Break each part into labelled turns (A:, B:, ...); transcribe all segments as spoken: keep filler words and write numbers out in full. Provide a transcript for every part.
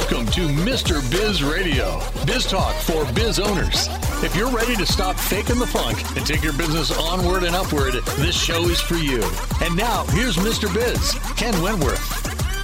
A: Welcome to Mister Biz Radio, biz talk for biz owners. If you're ready to stop faking the funk and take your business onward and upward, this show is for you. And now, here's Mister Biz, Ken Wentworth.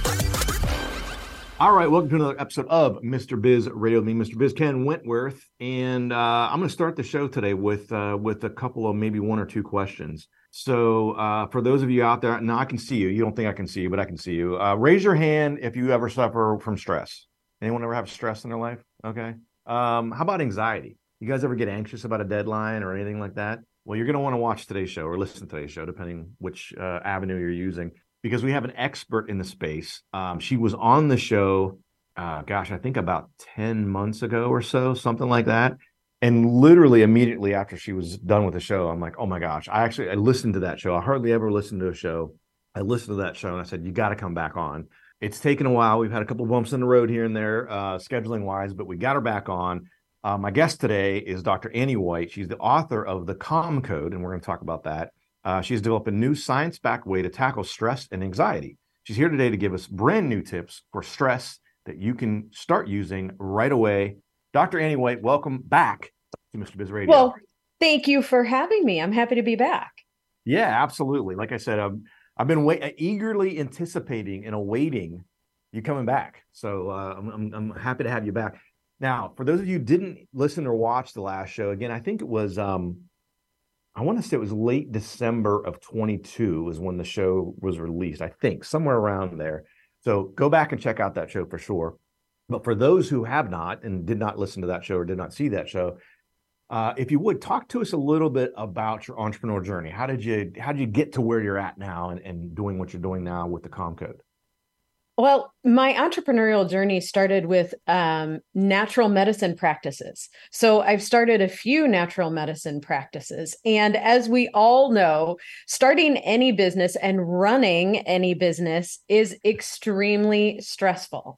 B: All right, welcome to another episode of Mister Biz Radio with me, Mister Biz, Ken Wentworth. And uh, I'm going to start the show today with uh, with a couple of maybe one or two questions. So uh, for those of you out there, now I can see you. You don't think I can see you, but I can see you. Uh, raise your hand if you ever suffer from stress. Anyone ever have stress in their life? Okay. Um, how about anxiety? You guys ever get anxious about a deadline or anything like that? Well, you're going to want to watch today's show or listen to today's show, depending which uh, avenue you're using, because we have an expert in the space. Um, she was on the show, uh, gosh, I think about ten months ago or so, something like that. And literally immediately after she was done with the show, I'm like, oh my gosh, I actually, I listened to that show. I hardly ever listen to a show. I listened to that show and I said, you got to come back on. It's taken a while. We've had a couple of bumps in the road here and there, uh, scheduling wise, but we got her back on. Uh, my guest today is Doctor Annie White. She's the author of The Calm Code, and we're going to talk about that. Uh, she's developed a new science-backed way to tackle stress and anxiety. She's here today to give us brand new tips for stress that you can start using right away. Doctor Annie White, welcome back to Mister Biz Radio.
C: Well, thank you for having me. I'm happy to be back.
B: Yeah, absolutely. Like I said, I've, I've been wait, eagerly anticipating and awaiting you coming back. So uh, I'm, I'm, I'm happy to have you back. Now, for those of you who didn't listen or watch the last show, again, I think it was, um, I want to say it was late December of twenty-two was when the show was released, I think, somewhere around there. So go back and check out that show for sure. But for those who have not and did not listen to that show or did not see that show, uh, if you would, talk to us a little bit about your entrepreneurial journey. How did you how did you get to where you're at now and, and doing what you're doing now with the Calm Code?
C: Well, my entrepreneurial journey started with um, natural medicine practices. So I've started a few natural medicine practices. And as we all know, starting any business and running any business is extremely stressful.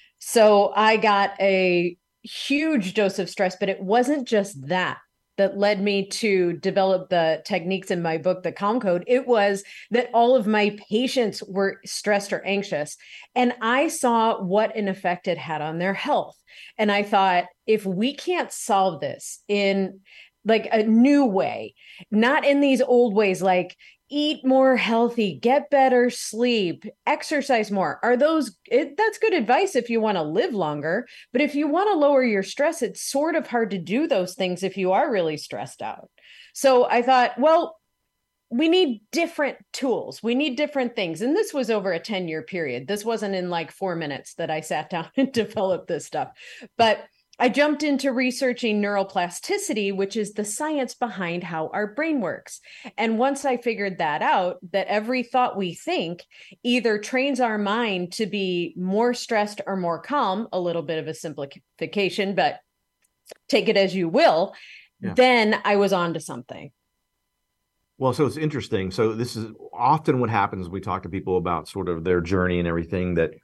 C: So I got a huge dose of stress, but it wasn't just that that led me to develop the techniques in my book, The Calm Code. It was that all of my patients were stressed or anxious. And I saw what an effect it had on their health. And I thought, if we can't solve this in like a new way, not in these old ways, like eat more healthy, get better sleep, exercise more. Are those, it, that's good advice if you want to live longer. But if you want to lower your stress, it's sort of hard to do those things if you are really stressed out. So I thought, well, we need different tools. We need different things. And this was over a ten year period. This wasn't in like four minutes that I sat down and developed this stuff. But I jumped into researching neuroplasticity, which is the science behind how our brain works. And once I figured that out, that every thought we think either trains our mind to be more stressed or more calm, a little bit of a simplification, but take it as you will, yeah. Then I was on to something.
B: Well, so it's interesting. So this is often what happens when we talk to people about sort of their journey and everything that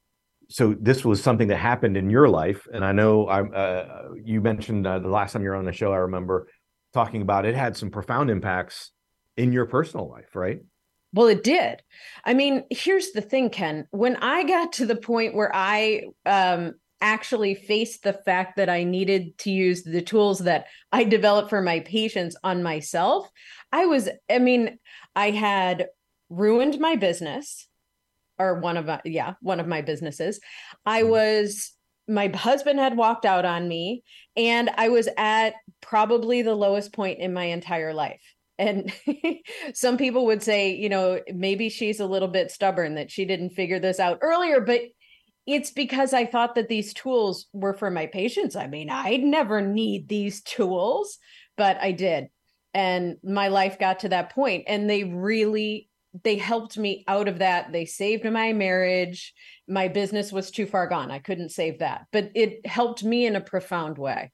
B: So this was something that happened in your life. And I know I, uh, you mentioned uh, the last time you were on the show, I remember talking about it had some profound impacts in your personal life, right?
C: Well, it did. I mean, here's the thing, Ken. When I got to the point where I um, actually faced the fact that I needed to use the tools that I developed for my patients on myself, I was, I mean, I had ruined my business. Or one of, my, yeah, one of my businesses. I was, my husband had walked out on me, and I was at probably the lowest point in my entire life. And some people would say, you know, maybe she's a little bit stubborn that she didn't figure this out earlier, but it's because I thought that these tools were for my patients. I mean, I'd never need these tools, but I did. And my life got to that point, and they really they helped me out of that. They saved my marriage. My business was too far gone. I couldn't save that, but it helped me in a profound way.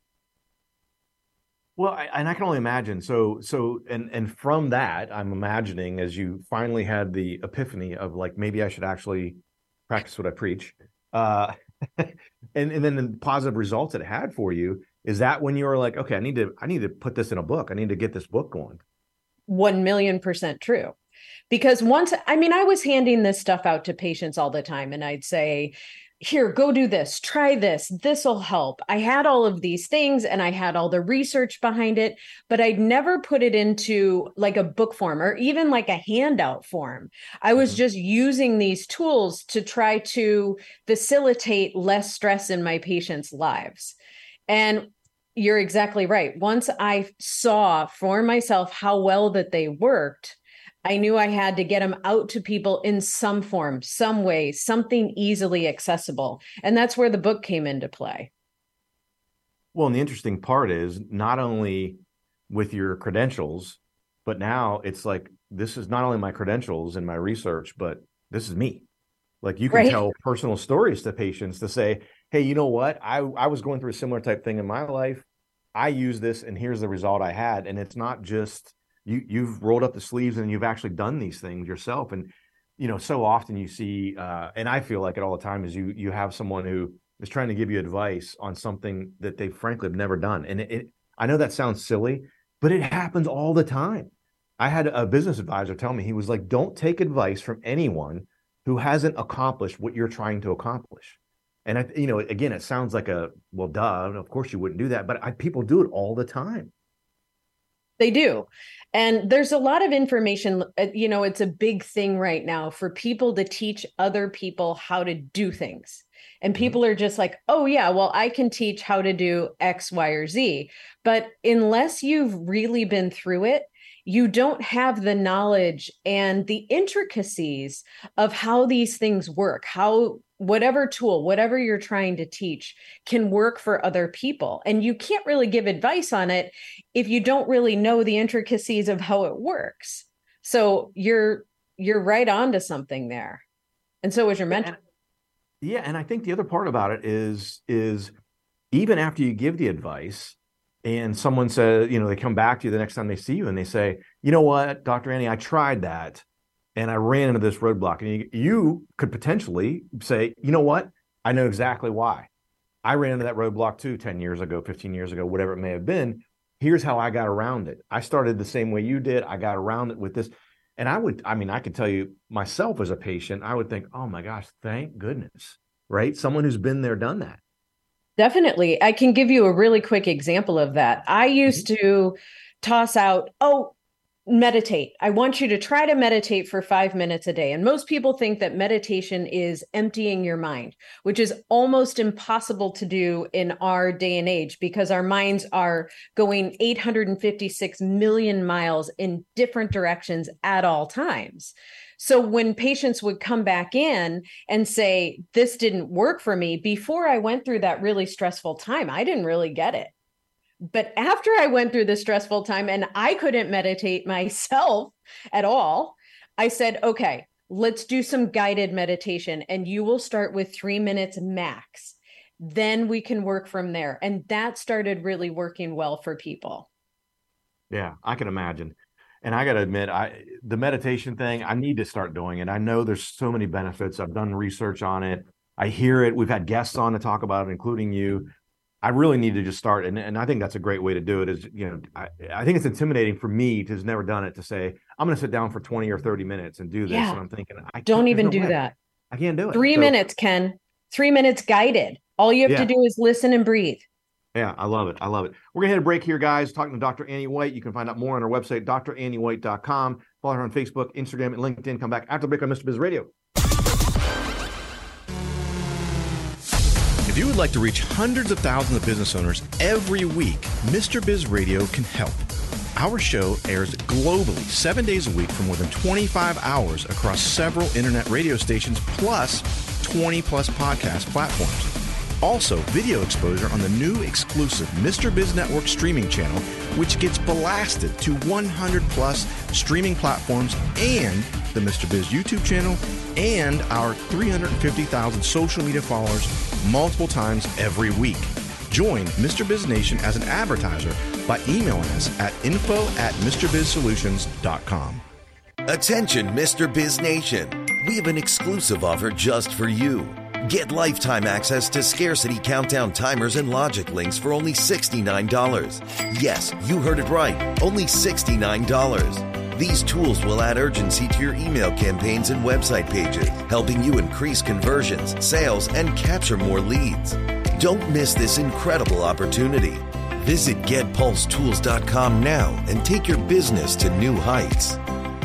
B: Well, I, and I can only imagine. So, so, and, and from that, I'm imagining as you finally had the epiphany of like, maybe I should actually practice what I preach. Uh, and, and then the positive results it had for you, is that when you were like, okay, I need to, I need to put this in a book. I need to get this book going.
C: One million percent true. Because once, I mean, I was handing this stuff out to patients all the time. And I'd say, here, go do this, try this, this will help. I had all of these things and I had all the research behind it, but I'd never put it into like a book form or even like a handout form. I was mm-hmm. just using these tools to try to facilitate less stress in my patients' lives. And you're exactly right. Once I saw for myself how well that they worked, I knew I had to get them out to people in some form, some way, something easily accessible. And that's where the book came into play.
B: Well, and the interesting part is not only with your credentials, but now it's like, this is not only my credentials and my research, but this is me. Like you can right. tell personal stories to patients to say, hey, you know what? I, I was going through a similar type thing in my life. I use this and here's the result I had. And it's not just You, you've rolled up the sleeves and you've actually done these things yourself. And, you know, so often you see, uh, and I feel like it all the time, is you you have someone who is trying to give you advice on something that they frankly have never done. And it, it I know that sounds silly, but it happens all the time. I had a business advisor tell me, he was like, don't take advice from anyone who hasn't accomplished what you're trying to accomplish. And, I, you know, again, it sounds like a, well, duh, of course you wouldn't do that. But I, people do it all the time.
C: They do. And there's a lot of information, you know, it's a big thing right now for people to teach other people how to do things. And people are just like, oh, yeah, well, I can teach how to do X, Y, or Z. But unless you've really been through it, you don't have the knowledge and the intricacies of how these things work, how whatever tool, whatever you're trying to teach can work for other people. And you can't really give advice on it if you don't really know the intricacies of how it works. So you're you're right on to something there. And so is your mentor.
B: Yeah, and I think the other part about it is is even after you give the advice and someone says, you know, they come back to you the next time they see you and they say, you know what, Doctor Annie, I tried that and I ran into this roadblock. And you, you could potentially say, you know what, I know exactly why. I ran into that roadblock too ten years ago, fifteen years ago, whatever it may have been. Here's how I got around it. I started the same way you did. I got around it with this. And I would, I mean, I could tell you myself as a patient, I would think, oh my gosh, thank goodness, right? Someone who's been there, done that.
C: Definitely. I can give you a really quick example of that. I used mm-hmm. to toss out, oh, meditate. I want you to try to meditate for five minutes a day. And most people think that meditation is emptying your mind, which is almost impossible to do in our day and age because our minds are going eight hundred fifty-six million miles in different directions at all times. So when patients would come back in and say, this didn't work for me, before I went through that really stressful time, I didn't really get it. But after I went through the stressful time and I couldn't meditate myself at all, I said, okay, let's do some guided meditation and you will start with three minutes max. Then we can work from there. And that started really working well for people.
B: Yeah, I can imagine. And I got to admit, I the meditation thing, I need to start doing it. I know there's so many benefits. I've done research on it. I hear it. We've had guests on to talk about it, including you. I really need to just start. And, and I think that's a great way to do it is, you know, I, I think it's intimidating for me who's never done it to say, I'm going to sit down for twenty or thirty minutes and do this.
C: Yeah.
B: And I'm thinking, I
C: don't even
B: no
C: do
B: way.
C: that.
B: I can't do it.
C: Three
B: so,
C: minutes, Ken, three minutes guided. All you have
B: yeah.
C: to do is listen and breathe.
B: Yeah, I love it. I love it. We're going to hit a break here, guys, talking to Doctor Annie White. You can find out more on our website, D R annie white dot com. Follow her on Facebook, Instagram, and LinkedIn. Come back after the break on Mister Biz Radio.
D: If you would like to reach hundreds of thousands of business owners every week, Mister Biz Radio can help. Our show airs globally, seven days a week for more than twenty-five hours across several internet radio stations, plus twenty plus podcast platforms. Also, video exposure on the new exclusive Mister Biz Network streaming channel, which gets blasted to one hundred plus streaming platforms, and the Mister Biz YouTube channel, and our three hundred fifty thousand social media followers multiple times every week. Join Mister Biz Nation as an advertiser by emailing us at info at mr biz solutions dot com.
E: Attention, Mister Biz Nation. We have an exclusive offer just for you. Get lifetime access to Scarcity Countdown timers and Logic links for only sixty-nine dollars. Yes, you heard it right. Only sixty-nine dollars. These tools will add urgency to your email campaigns and website pages, helping you increase conversions, sales, and capture more leads. Don't miss this incredible opportunity. Visit get pulse tools dot com now and take your business to new heights.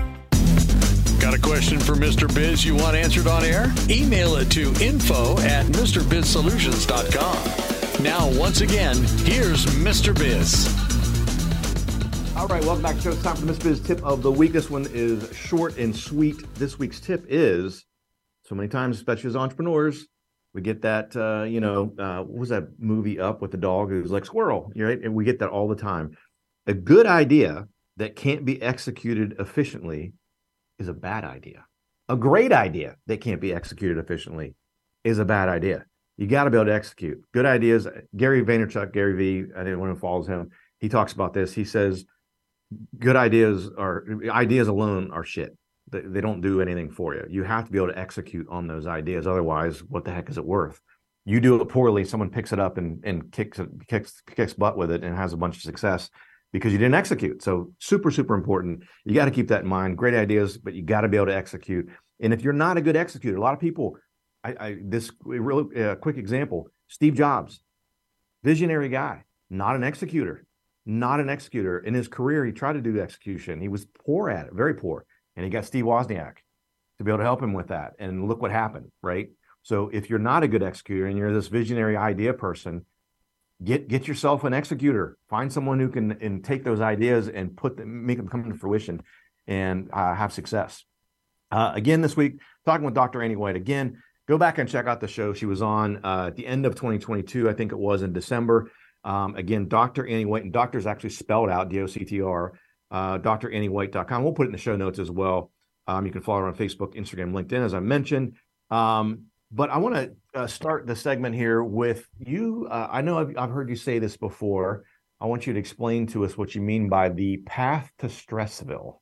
A: Got a question for Mister Biz you want answered on air? Email it to info at mr biz solutions dot com. Now, once again, here's Mister Biz.
B: All right, welcome back to the show. It's time for the Mister Biz tip of the week. This one is short and sweet. This week's tip is, so many times, especially as entrepreneurs, we get that, uh, you know, uh, what was that movie Up with the dog who's like squirrel, right? And we get that all the time. A good idea that can't be executed efficiently is a bad idea. A great idea that can't be executed efficiently is a bad idea. You got to be able to execute. Good ideas. Gary Vaynerchuk, Gary V, I didn't want to follow him. He talks about this. He says, good ideas are ideas alone are shit. They, they don't do anything for you. You have to be able to execute on those ideas. Otherwise, what the heck is it worth? You do it poorly, someone picks it up and, and kicks it, kicks kicks butt with it and has a bunch of success because you didn't execute. So super, super important. You got to keep that in mind. Great ideas, but you got to be able to execute. And if you're not a good executor, a lot of people, I, I this really uh, quick example, Steve Jobs, visionary guy, not an executor. Not an executor. In his career, he tried to do execution. He was poor at it, very poor. And he got Steve Wozniak to be able to help him with that. And look what happened, right? So if you're not a good executor and you're this visionary idea person, get get yourself an executor. Find someone who can and take those ideas and put them, make them come to fruition and uh, have success. Uh, again, this week, talking with Doctor Annie White. Again, go back and check out the show she was on uh, at the end of twenty twenty-two. I think it was in December. Um, again, Doctor Annie White, and doctor is actually spelled out, D O C T R, uh, D R annie white dot com. We'll put it in the show notes as well. Um, you can follow her on Facebook, Instagram, LinkedIn, as I mentioned. Um, but I want to uh, start the segment here with you. Uh, I know I've, I've heard you say this before. I want you to explain to us what you mean by the path to Stressville.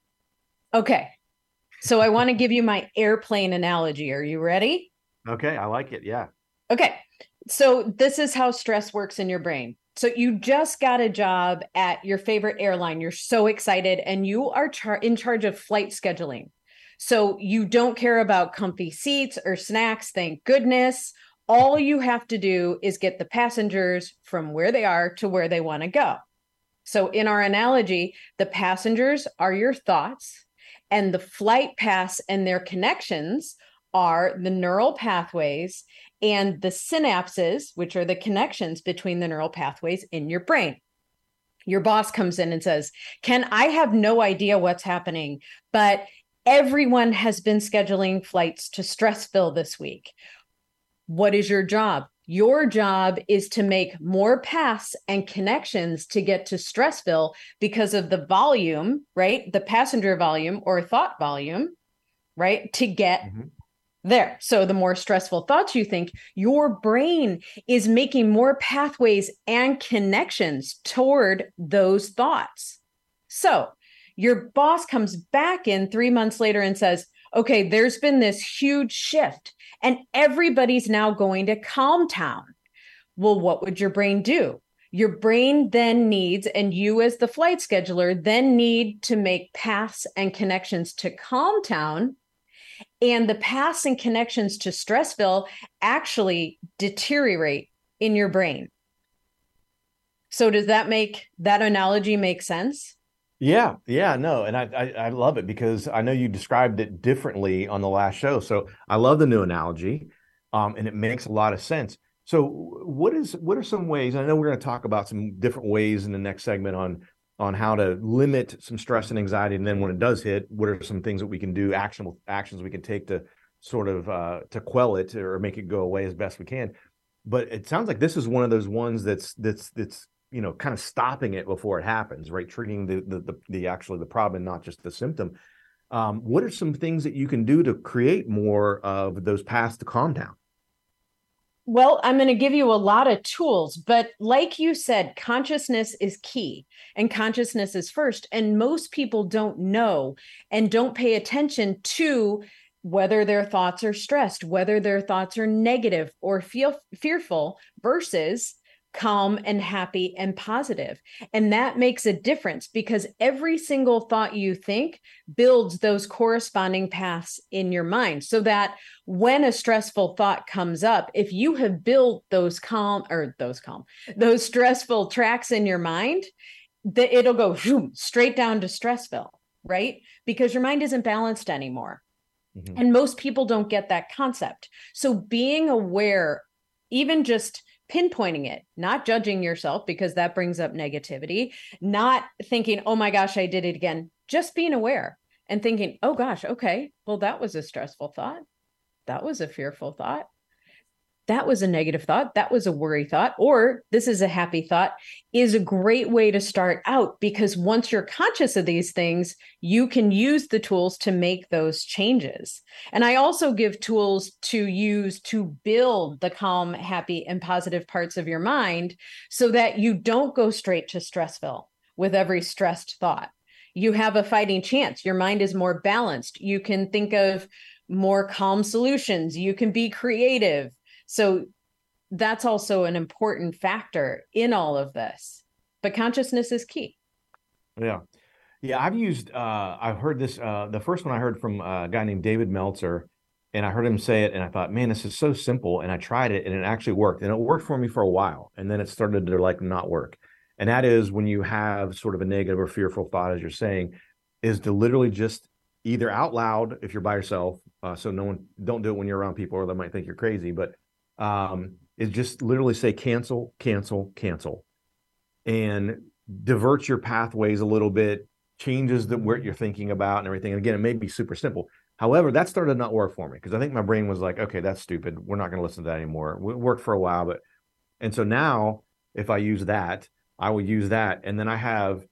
C: Okay. So I want to give you my airplane analogy. Are you ready?
B: Okay. I like it. Yeah.
C: Okay. So this is how stress works in your brain. So you just got a job at your favorite airline. You're so excited and you are char- in charge of flight scheduling. So you don't care about comfy seats or snacks. Thank goodness. All you have to do is get the passengers from where they are to where they want to go. So in our analogy, the passengers are your thoughts and the flight paths and their connections are the neural pathways and the synapses, which are the connections between the neural pathways in your brain. Your boss comes in and says, Ken, I have no idea what's happening, but everyone has been scheduling flights to Stressville this week. What is your job? Your job is to make more paths and connections to get to Stressville because of the volume, right? The passenger volume or thought volume, right? To get mm-hmm. there. So the more stressful thoughts you think, your brain is making more pathways and connections toward those thoughts. So your boss comes back in three months later and says, okay, there's been this huge shift and everybody's now going to Calm Town. Well, what would your brain do? Your brain then needs, and you as the flight scheduler then need to make paths and connections to Calm Town. And the paths and connections to Stressville actually deteriorate in your brain. So does that make that analogy make sense?
B: Yeah, yeah, no, and I, I I love it because I know you described it differently on the last show. So I love the new analogy, um, and it makes a lot of sense. So what is what are some ways? I know we're going to talk about some different ways in the next segment on on how to limit some stress and anxiety, and then when it does hit, what are some things that we can do, actionable actions we can take to sort of uh, to quell it or make it go away as best we can. But it sounds like this is one of those ones that's that's that's you know, kind of stopping it before it happens, right? Treating the the the, the actually the problem, not just the symptom. Um, what are some things that you can do to create more of those paths to calm down?
C: Well, I'm going to give you a lot of tools, but like you said, consciousness is key and consciousness is first. And most people don't know and don't pay attention to whether their thoughts are stressed, whether their thoughts are negative or feel fearful versus calm and happy and positive. And that makes a difference because every single thought you think builds those corresponding paths in your mind so that when a stressful thought comes up, if you have built those calm or those calm, those stressful tracks in your mind, that it'll go whoom, straight down to Stressville, right? Because your mind isn't balanced anymore. Mm-hmm. And most people don't get that concept. So being aware, even just pinpointing it, not judging yourself because that brings up negativity, not thinking, oh my gosh, I did it again, just being aware and thinking, oh gosh, okay, well, that was a stressful thought. That was a fearful thought. That was a negative thought. That was a worry thought, or this is a happy thought, is a great way to start out because once you're conscious of these things, you can use the tools to make those changes. And I also give tools to use to build the calm, happy, and positive parts of your mind so that you don't go straight to Stressville with every stressed thought. You have a fighting chance. Your mind is more balanced. You can think of more calm solutions. You can be creative. So that's also an important factor in all of this, but consciousness is key.
B: Yeah. Yeah. I've used, uh, I've heard this, uh, the first one I heard from a guy named David Meltzer, and I heard him say it and I thought, man, this is so simple. And I tried it and it actually worked, and it worked for me for a while. And then it started to like not work. And that is when you have sort of a negative or fearful thought, as you're saying, is to literally just either out loud, if you're by yourself, uh, so no one, don't do it when you're around people or they might think you're crazy, but um is just literally say cancel, cancel, cancel, and divert your pathways a little bit, changes the what you're thinking about and everything. And again, it may be super simple. However, that started to not work for me because I think my brain was like, okay, that's stupid. We're not going to listen to that anymore. It worked for a while, but and so now if I use that, I will use that. And then I have,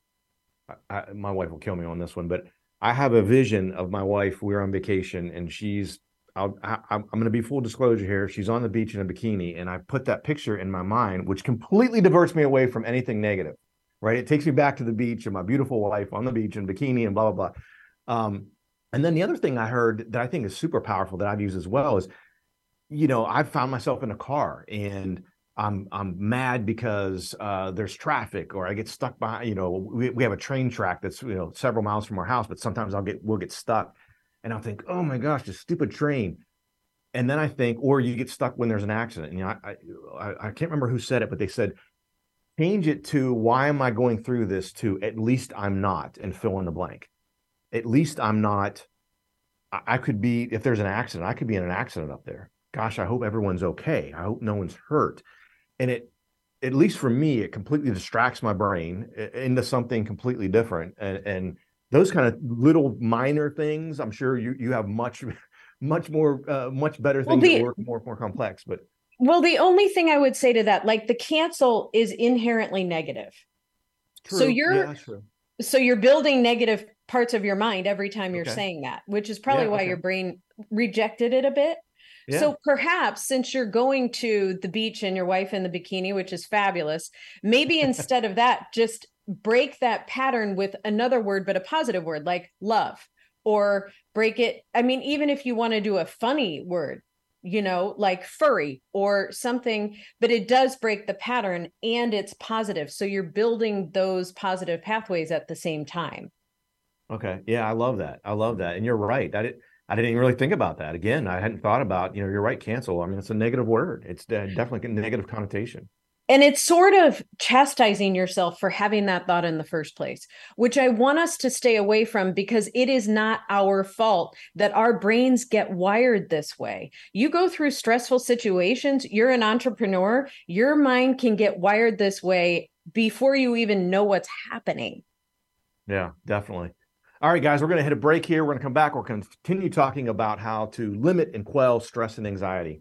B: I, my wife will kill me on this one, but I have a vision of my wife. We're on vacation and she's I'll, I, I'm going to be full disclosure here. She's on the beach in a bikini, and I put that picture in my mind, which completely diverts me away from anything negative, right? It takes me back to the beach and my beautiful wife on the beach in bikini and blah, blah, blah. Um, and then the other thing I heard that I think is super powerful that I've used as well is, you know, I've found myself in a car and I'm I'm mad because uh, there's traffic, or I get stuck behind, you know, we, we have a train track that's, you know, several miles from our house, but sometimes I'll get, we'll get stuck. And I'll think, oh my gosh, this stupid train. And then I think, or you get stuck when there's an accident. And, you know, I, I I can't remember who said it, but they said, change it to, why am I going through this, to at least I'm not, and fill in the blank. At least I'm not, I, I could be, if there's an accident, I could be in an accident up there. Gosh, I hope everyone's okay. I hope no one's hurt. And it, at least for me, it completely distracts my brain into something completely different. And, and those kind of little minor things, I'm sure you you have much, much more, uh, much better things well, the, that work more, more complex. But
C: well, the only thing I would say to that, like the cancel is inherently negative.
B: True.
C: So you're,
B: yeah, true.
C: so you're building negative parts of your mind every time you're
B: okay.
C: saying that, which is probably
B: yeah,
C: why
B: okay.
C: your brain rejected it a bit. Yeah. So perhaps since you're going to the beach and your wife in the bikini, which is fabulous, maybe instead of that, just break that pattern with another word, but a positive word like love, or break it. I mean, even if you want to do a funny word, you know, like furry or something, but it does break the pattern and it's positive. So you're building those positive pathways at the same time.
B: Okay. Yeah. I love that. I love that. And you're right. I didn't, I didn't even really think about that. Again, I hadn't thought about, you know, you're right. Cancel. I mean, it's a negative word. It's definitely a negative connotation.
C: And it's sort of chastising yourself for having that thought in the first place, which I want us to stay away from because it is not our fault that our brains get wired this way. You go through stressful situations, you're an entrepreneur, your mind can get wired this way before you even know what's happening.
B: Yeah, definitely. All right, guys, we're going to hit a break here. We're going to come back. We're going to continue talking about how to limit and quell stress and anxiety.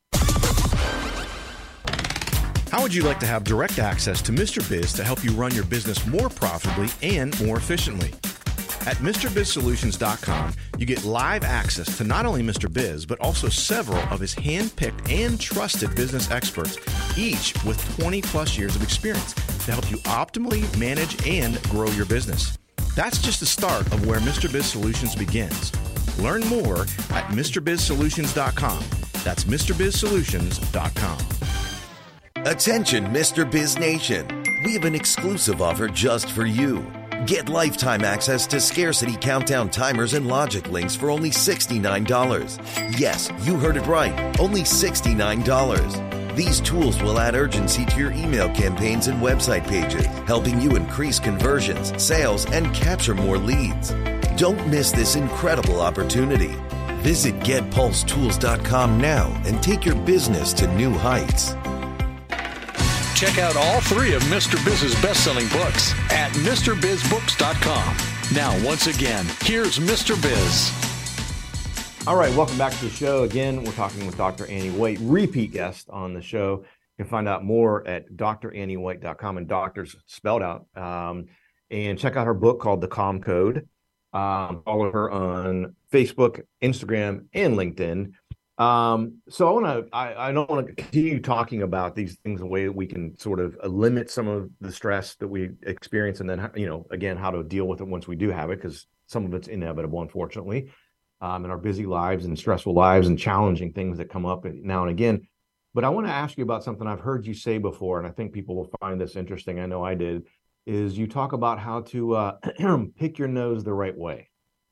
D: How would you like to have direct access to Mister Biz to help you run your business more profitably and more efficiently? At Mr Biz Solutions dot com, you get live access to not only Mister Biz, but also several of his hand-picked and trusted business experts, each with twenty plus years of experience to help you optimally manage and grow your business. That's just the start of where Mister Biz Solutions begins. Learn more at Mr Biz Solutions dot com. That's Mr Biz Solutions dot com.
E: Attention, Mister Biz Nation. We have an exclusive offer just for you. Get lifetime access to Scarcity Countdown timers and logic links for only sixty-nine dollars. Yes, you heard it right. Only sixty-nine dollars. These tools will add urgency to your email campaigns and website pages, helping you increase conversions, sales, and capture more leads. Don't miss this incredible opportunity. Visit get pulse tools dot com now and take your business to new heights.
A: Check out all three of Mister Biz's best-selling books at Mr Biz Books dot com. Now, once again, here's Mister Biz.
B: All right, welcome back to the show. Again, we're talking with Doctor Annie White, repeat guest on the show. You can find out more at Dr Annie White dot com, and doctors spelled out. Um, and check out her book called The Calm Code. Um, follow her on Facebook, Instagram, and LinkedIn. Um, so I want to, I, I don't want to continue talking about these things in a way that we can sort of limit some of the stress that we experience, and then, you know, again, how to deal with it once we do have it, because some of it's inevitable, unfortunately, um, in our busy lives and stressful lives and challenging things that come up now and again. But I want to ask you about something I've heard you say before, and I think people will find this interesting. I know I did, is you talk about how to uh, pick your nose the right way.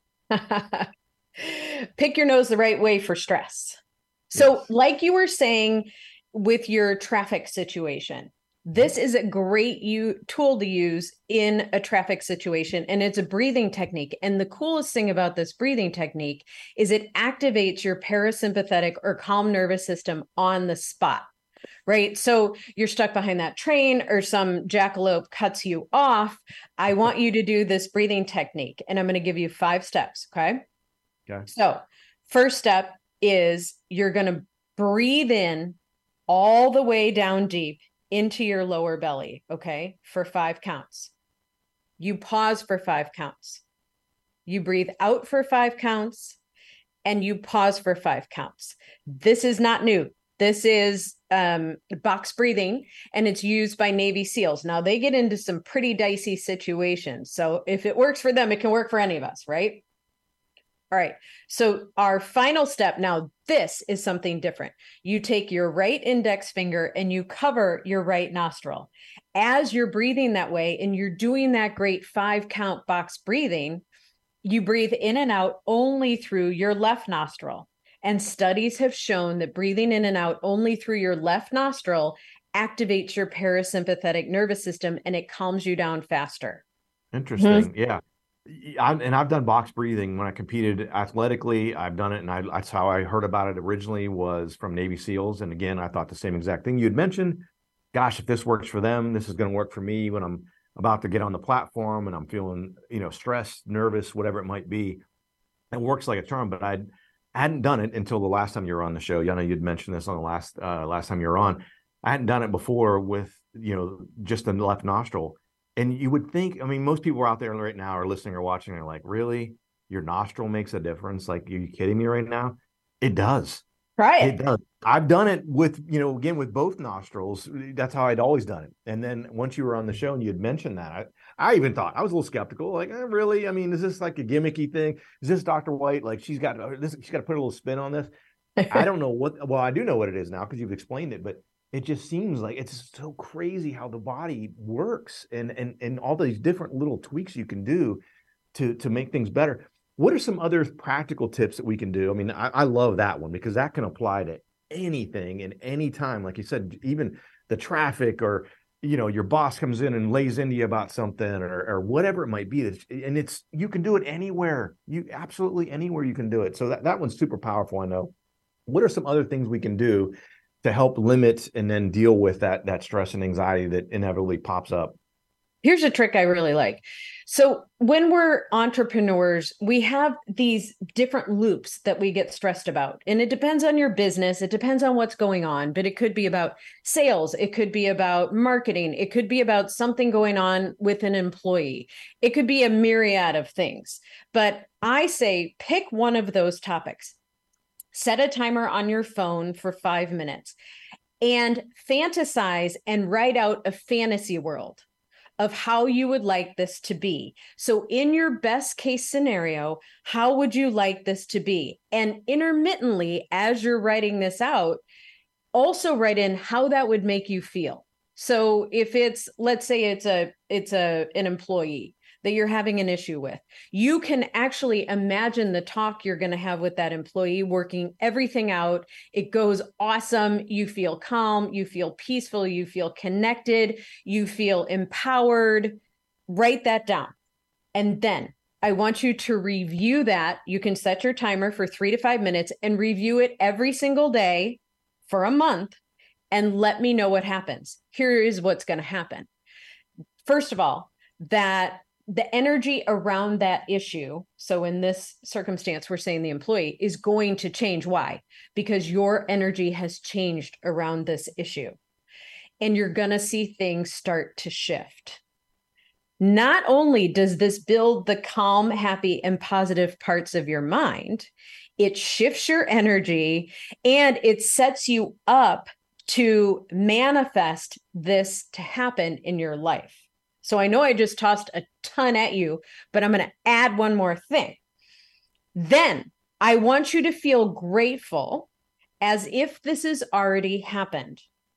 C: Pick your nose the right way for stress. So yes. Like you were saying with your traffic situation, this is a great you, tool to use in a traffic situation, and it's a breathing technique. And the coolest thing about this breathing technique is it activates your parasympathetic or calm nervous system on the spot, right? So you're stuck behind that train or some jackalope cuts you off. I want you to do this breathing technique, and I'm going to give you five steps, okay?
B: Okay.
C: So first step is you're going to breathe in all the way down deep into your lower belly, okay, for five counts. You pause for five counts. You breathe out for five counts, and you pause for five counts. This is not new. This is um, box breathing, and it's used by Navy SEALs. Now, they get into some pretty dicey situations. So if it works for them, it can work for any of us, right? All right. So our final step now, this is something different. You take your right index finger and you cover your right nostril. As you're breathing that way and you're doing that great five count box breathing, you breathe in and out only through your left nostril. And studies have shown that breathing in and out only through your left nostril activates your parasympathetic nervous system, and it calms you down faster.
B: Interesting. Mm-hmm. Yeah. I, and I've done box breathing when I competed athletically. I've done it, and I, that's how I heard about it originally, was from Navy SEALs. And again, I thought the same exact thing. You'd mentioned, gosh, if this works for them, this is going to work for me when I'm about to get on the platform and I'm feeling, you know, stressed, nervous, whatever it might be. It works like a charm, but I'd, I hadn't done it until the last time you were on the show. I know you'd mentioned this on the last uh, last time you were on. I hadn't done it before with, you know, just the left nostril. And you would think, I mean, most people out there right now are listening or watching, are like, really? Your nostril makes a difference? Like, are you kidding me right now? It does.
C: Right.
B: It does. I've done it with, you know, again, with both nostrils. That's how I'd always done it. And then once you were on the show and you had mentioned that, I, I even thought, I was a little skeptical. Like, eh, really? I mean, is this like a gimmicky thing? Is this Doctor White? Like, she's got this, she's got to put a little spin on this. I don't know what, well, I do know what it is now because you've explained it, but it just seems like it's so crazy how the body works, and and and all these different little tweaks you can do to to make things better. What are some other practical tips that we can do? I mean, I, I love that one because that can apply to anything and any time. Like you said, even the traffic, or, you know, your boss comes in and lays into you about something, or or whatever it might be. And it's, you can do it anywhere. You absolutely anywhere you can do it. So that, that one's super powerful, I know. What are some other things we can do to help limit and then deal with that, that stress and anxiety that inevitably pops up?
C: Here's a trick I really like. So when we're entrepreneurs, we have these different loops that we get stressed about. And it depends on your business. It depends on what's going on, but it could be about sales. It could be about marketing. It could be about something going on with an employee. It could be a myriad of things. But I say, pick one of those topics. Set a timer on your phone for five minutes and fantasize and write out a fantasy world of how you would like this to be. So in your best case scenario, how would you like this to be? And intermittently, as you're writing this out, Also write in how that would make you feel. So if it's, let's say it's a, it's a, an employee that you're having an issue with, you can actually imagine the talk you're going to have with that employee, working everything out. It goes awesome. You feel calm, you feel peaceful, you feel connected, you feel empowered. Write that down. And then I want you to review that. You can set your timer for three to five minutes and review it every single day for a month, and let me know what happens. Here is what's going to happen. First of all, that the energy around that issue, so in this circumstance, we're saying the employee, is going to change. Why? Because your energy has changed around this issue, and you're going to see things start to shift. Not only does this build the calm, happy, and positive parts of your mind, it shifts your energy and it sets you up to manifest this to happen in your life. So I know I just tossed a ton at you, but I'm going to add one more thing. Then I want you to feel grateful as if this has already happened.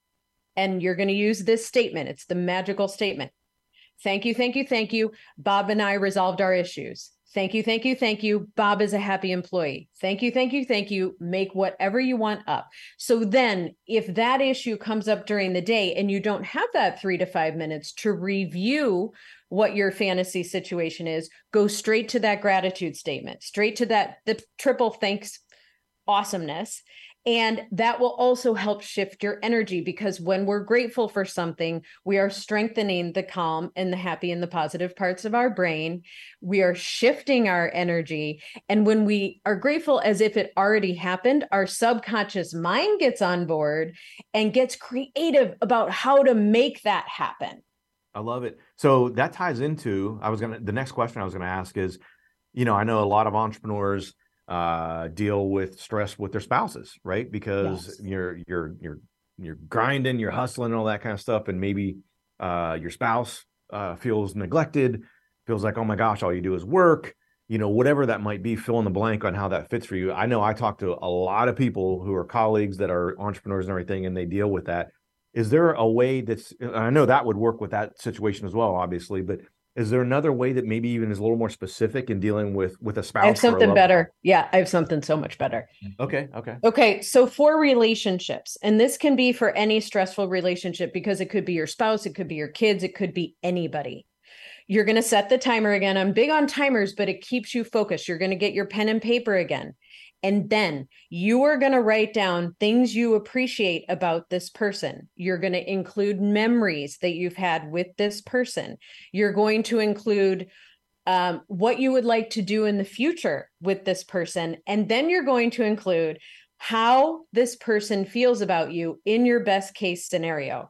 C: And you're going to use this statement. It's the magical statement. Thank you, thank you, thank you. Bob and I resolved our issues. Thank you, thank you, thank you. Bob is a happy employee. Thank you, thank you, thank you. Make whatever you want up. So then if that issue comes up during the day and you don't have that three to five minutes to review what your fantasy situation is, go straight to that gratitude statement, straight to that, the triple thanks awesomeness. And that will also help shift your energy, because when we're grateful for something, we are strengthening the calm and the happy and the positive parts of our brain. We are shifting our energy. And when we are grateful as if it already happened, our subconscious mind gets on board and gets creative about how to make that happen.
B: I love it. So that ties into, I was going to, the next question I was going to ask is, you know, I know a lot of entrepreneurs uh deal with stress with their spouses, right? Because yes. you're you're you're you're grinding, you're hustling and all that kind of stuff, and maybe uh your spouse uh feels neglected, feels like, oh my gosh, all you do is work, you know, whatever that might be. Fill in the blank on how that fits for you. I know I talk to a lot of people who are colleagues that are entrepreneurs and everything, and they deal with that. Is there a way that's, I know that would work with that situation as well, obviously, but is there another way that maybe even is a little more specific in dealing with, with a spouse?
C: I have something better. Yeah, I have something so much better.
B: Okay, okay.
C: Okay, so for relationships, and this can be for any stressful relationship, because it could be your spouse, it could be your kids, it could be anybody. You're going to set the timer again. I'm big on timers, but it keeps you focused. You're going to get your pen and paper again. And then you are going to write down things you appreciate about this person. You're going to include memories that you've had with this person. You're going to include um, what you would like to do in the future with this person. And then you're going to include how this person feels about you in your best case scenario.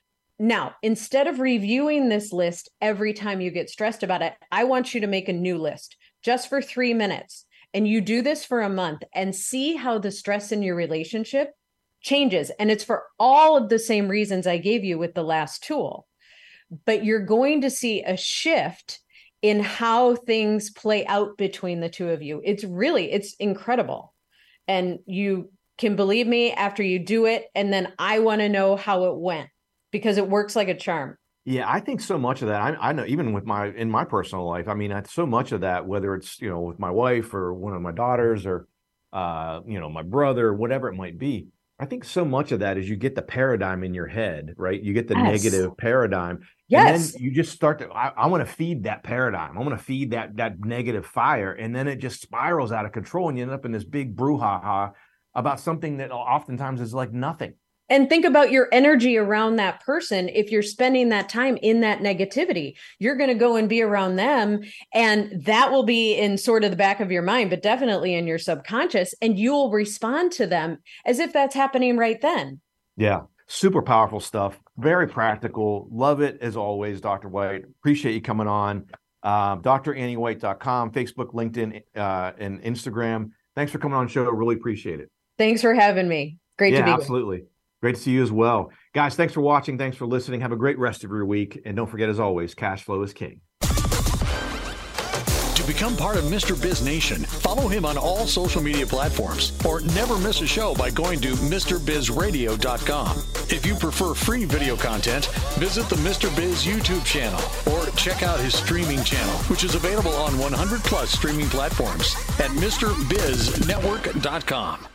C: Now, instead of reviewing this list every time you get stressed about it, I want you to make a new list just for three minutes. And you do this for a month and see how the stress in your relationship changes. And it's for all of the same reasons I gave you with the last tool. But you're going to see a shift in how things play out between the two of you. It's really, it's incredible. And you can believe me after you do it. And then I want to know how it went, because it works like a charm.
B: Yeah, I think so much of that, I, I know even with my, in my personal life, I mean, so much of that, whether it's, you know, with my wife or one of my daughters or, uh, you know, my brother, whatever it might be, I think so much of that is you get the paradigm in your head, right? You get the yes. negative paradigm.
C: Yes.
B: And then you just start to, I, I want to feed that paradigm. I want to feed that, that negative fire. And then it just spirals out of control and you end up in this big brouhaha about something that oftentimes is like nothing.
C: And think about your energy around that person. If you're spending that time in that negativity, you're going to go and be around them. And that will be in sort of the back of your mind, but definitely in your subconscious. And you'll respond to them as if that's happening right then.
B: Yeah. Super powerful stuff. Very practical. Love it as always, Doctor White. Appreciate you coming on. Uh, D R Annie White dot com, Facebook, LinkedIn, uh, and Instagram. Thanks for coming on the show. Really appreciate it.
C: Thanks for having me. Great
B: yeah,
C: to be
B: absolutely. With. Great to see you as well. Guys, thanks for watching. Thanks for listening. Have a great rest of your week. And don't forget, as always, cash flow is king.
A: To become part of Mister Biz Nation, follow him on all social media platforms or never miss a show by going to Mr Biz Radio dot com. If you prefer free video content, visit the Mister Biz YouTube channel or check out his streaming channel, which is available on one hundred plus streaming platforms at Mr Biz Network dot com.